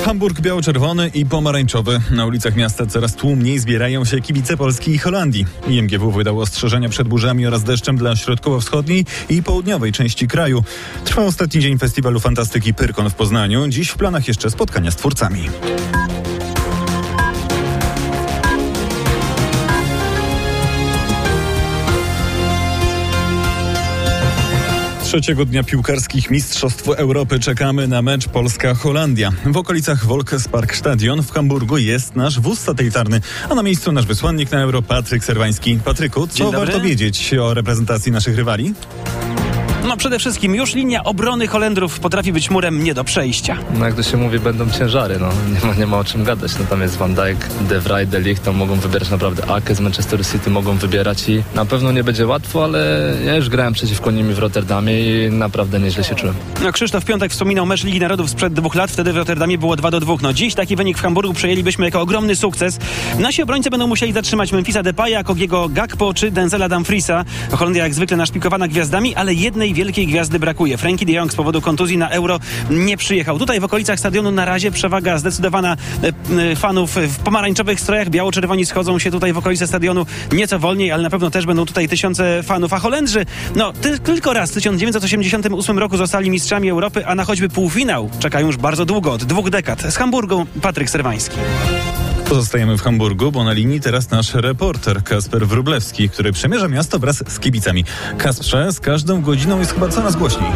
Hamburg biało-czerwony i pomarańczowy. Na ulicach miasta coraz tłumniej zbierają się kibice Polski i Holandii. IMGW wydało ostrzeżenia przed burzami oraz deszczem dla środkowo-wschodniej i południowej części kraju. Trwa ostatni dzień festiwalu fantastyki Pyrkon w Poznaniu. Dziś w planach jeszcze spotkania z twórcami. Trzeciego dnia piłkarskich Mistrzostw Europy czekamy na mecz Polska-Holandia. W okolicach Volksparkstadion w Hamburgu jest nasz wóz satelitarny, a na miejscu nasz wysłannik na Euro Patryk Serwański. Patryku, co warto wiedzieć o reprezentacji naszych rywali? No przede wszystkim już linia obrony Holendrów potrafi być murem nie do przejścia. No jak to się mówi, będą ciężary, nie ma o czym gadać. No tam jest Van Dijk, De Vrij, De Ligt, tam mogą wybierać naprawdę Ake z Manchester City, mogą wybierać i na pewno nie będzie łatwo, ale ja już grałem przeciwko nimi w Rotterdamie i naprawdę nieźle się czułem. No Krzysztof Piątek wspominał mecz Ligi Narodów sprzed 2 lat, wtedy w Rotterdamie było 2-2. No dziś taki wynik w Hamburgu przejęlibyśmy jako ogromny sukces. Nasi obrońcy będą musieli zatrzymać Memphisa Depaya, Kogiego Gakpo czy Denzela Dumfriesa. Holandia jak zwykle naszpikowana gwiazdami, ale jednej wielkiej gwiazdy brakuje. Frankie de Jong z powodu kontuzji na Euro nie przyjechał. Tutaj w okolicach stadionu na razie przewaga zdecydowana fanów w pomarańczowych strojach. Biało-czerwoni schodzą się tutaj w okolice stadionu nieco wolniej, ale na pewno też będą tutaj tysiące fanów. A Holendrzy, tylko raz w 1988 roku zostali mistrzami Europy, a na choćby półfinał czekają już bardzo długo, od 2 dekad. Z Hamburgu Patryk Serwański. Pozostajemy w Hamburgu, bo na linii teraz nasz reporter Kasper Wróblewski, który przemierza miasto wraz z kibicami. Kasprze, z każdą godziną jest chyba coraz głośniej.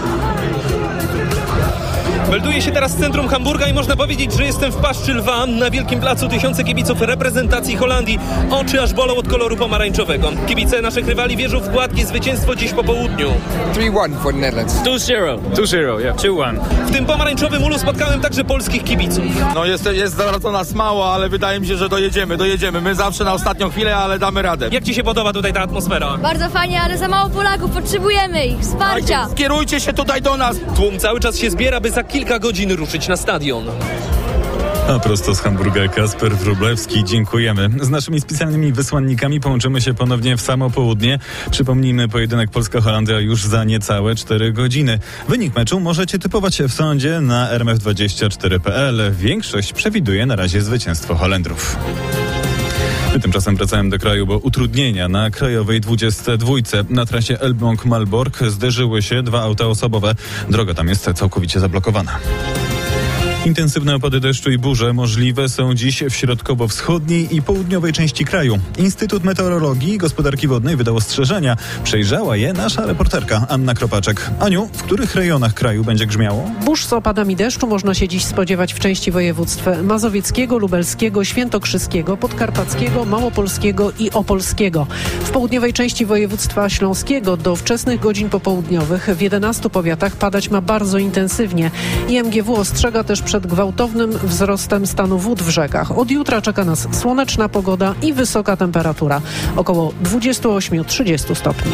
Melduję się teraz z centrum Hamburga i można powiedzieć, że jestem w paszczy lwa. Na wielkim placu tysiące kibiców reprezentacji Holandii. Oczy aż bolą od koloru pomarańczowego. Kibice naszych rywali wierzą w gładkie zwycięstwo dziś po południu. 3-1 for the Netherlands. 2-0. 2-0, yeah. 2-1. W tym pomarańczowym ulu spotkałem także polskich kibiców. No jest to nas mało, ale wydaje mi się, że dojedziemy. My zawsze na ostatnią chwilę, ale damy radę. Jak ci się podoba tutaj ta atmosfera? Bardzo fajnie, ale za mało Polaków, potrzebujemy ich, wsparcia. Skierujcie się tutaj do nas. Tłum cały czas się zbiera, by za kilka godzin ruszyć na stadion. A prosto z Hamburga Kasper Wróblewski, dziękujemy. Z naszymi specjalnymi wysłannikami połączymy się ponownie w samo południe. Przypomnijmy, pojedynek Polska-Holandia już za niecałe 4 godziny. Wynik meczu możecie typować w sądzie na rmf24.pl. Większość przewiduje na razie zwycięstwo Holendrów. My tymczasem wracałem do kraju, bo utrudnienia na krajowej 22. Na trasie Elbląg-Malbork zderzyły się 2 auta osobowe. Droga tam jest całkowicie zablokowana. Intensywne opady deszczu i burze możliwe są dziś w środkowo-wschodniej i południowej części kraju. Instytut Meteorologii i Gospodarki Wodnej wydał ostrzeżenia. Przejrzała je nasza reporterka Anna Kropaczek. Aniu, w których rejonach kraju będzie grzmiało? Burz z opadami deszczu można się dziś spodziewać w części województw mazowieckiego, lubelskiego, świętokrzyskiego, podkarpackiego, małopolskiego i opolskiego. W południowej części województwa śląskiego do wczesnych godzin popołudniowych w 11 powiatach padać ma bardzo intensywnie. IMGW ostrzega też przed gwałtownym wzrostem stanu wód w rzekach. Od jutra czeka nas słoneczna pogoda i wysoka temperatura. Około 28-30 stopni.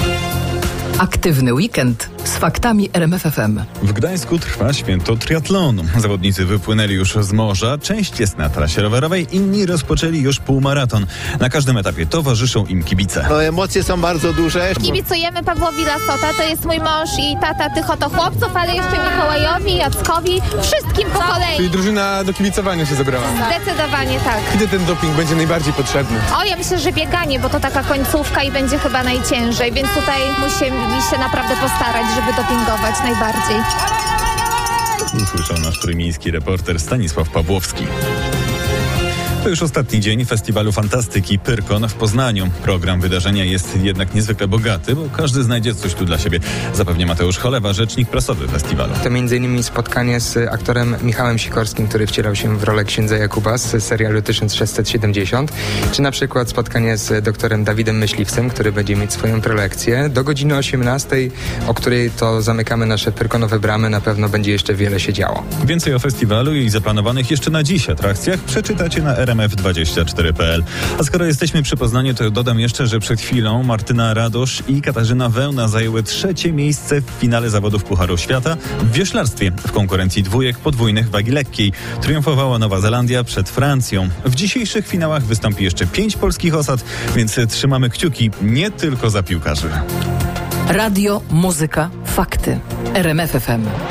Aktywny weekend z faktami RMF FM. W Gdańsku trwa święto triatlonu. Zawodnicy wypłynęli już z morza, część jest na trasie rowerowej, inni rozpoczęli już półmaraton. Na każdym etapie towarzyszą im kibice. No, emocje są bardzo duże. Kibicujemy Pawłowi Lasota, to jest mój mąż i tata tych oto chłopców, ale jeszcze Mikołajowi, Jackowi, wszystkim po kolei. Czyli drużyna do kibicowania się zebrała. Zdecydowanie tak. Kiedy ten doping będzie najbardziej potrzebny? Ja myślę, że bieganie, bo to taka końcówka i będzie chyba najciężej, więc tutaj musimy się naprawdę postarać, żeby dopingować najbardziej. Usłyszał nasz trójmiejski reporter Stanisław Pawłowski. To już ostatni dzień festiwalu fantastyki Pyrkon w Poznaniu. Program wydarzenia jest jednak niezwykle bogaty, bo każdy znajdzie coś tu dla siebie. Zapewnia Mateusz Cholewa, rzecznik prasowy festiwalu. To m.in. spotkanie z aktorem Michałem Sikorskim, który wcielał się w rolę księdza Jakuba z serialu 1670, czy na przykład spotkanie z doktorem Dawidem Myśliwcem, który będzie mieć swoją prelekcję. Do godziny 18, o której to zamykamy nasze Pyrkonowe bramy, na pewno będzie jeszcze wiele się działo. Więcej o festiwalu i zaplanowanych jeszcze na dziś atrakcjach przeczytacie na rmf24.pl. A skoro jesteśmy przy Poznaniu, to dodam jeszcze, że przed chwilą Martyna Radosz i Katarzyna Wełna zajęły 3. miejsce w finale zawodów Pucharu Świata w wioślarstwie w konkurencji dwójek podwójnych wagi lekkiej. Triumfowała Nowa Zelandia przed Francją. W dzisiejszych finałach wystąpi jeszcze 5 polskich osad, więc trzymamy kciuki nie tylko za piłkarzy. Radio, muzyka, fakty. RMF FM.